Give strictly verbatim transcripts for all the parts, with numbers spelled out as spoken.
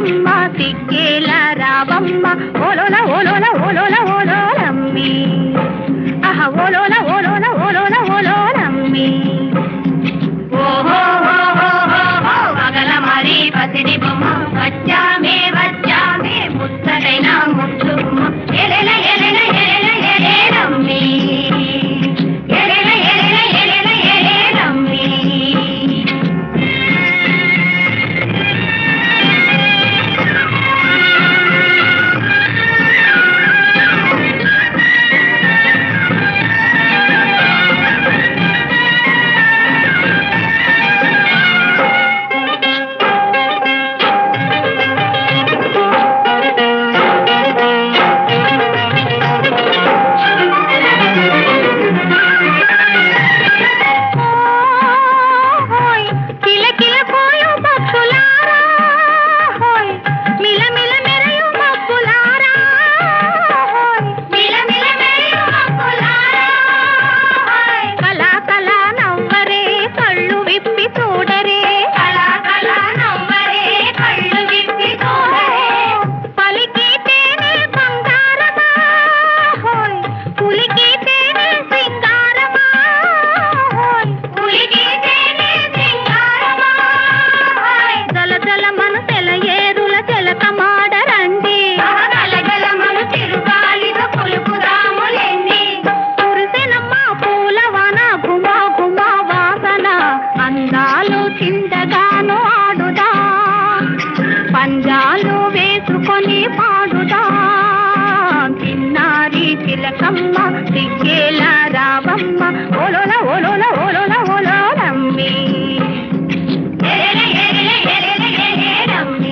చిలకమ్మ సిగ్గేల రావమ్మ ఓలోల ఓలోల ఓలోల ఓలోలమ్మి ఆహ ఓలోల ఓలోల ఓలోల ఓలోలమ్మి ఓహో మగల మరి పసిడి బొమ్మ వచ్చామే వచ్చామే ముచ్చటైన ముచ్చుమ్మ ఎలెల ఎలెల ఎలెల ఎలెలమ్మి ఎలెల ఎలెల ఎలెల ఎలెలమ్మి చింతగాను ఆడుదా పంజాలు వేసుకొని పాడుదా చిన్నారి చిలకమ్మ సిగ్గేల రావమ్మ ఓలోల ఓలోల ఓలోల ఓలోలమ్మి ఎలెల ఎలెల ఎలెల ఎలెలమ్మి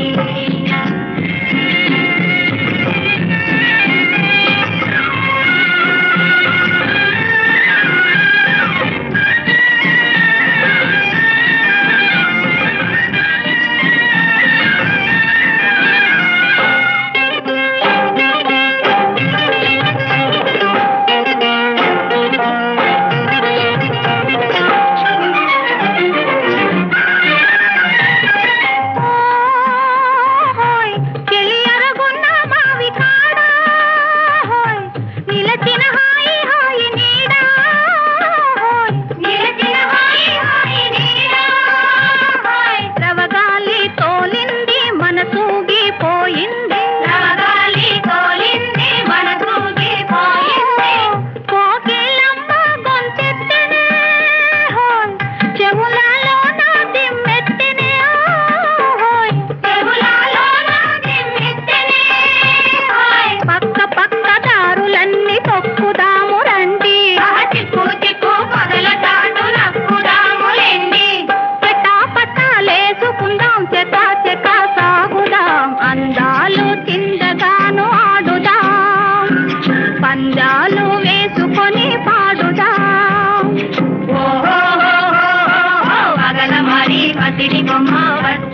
అందాలు చిందగాను ఆడుదా పంజాలు వేసుకొని పాడుదా ఓహో మగల మరి పసిడి బొమ్మ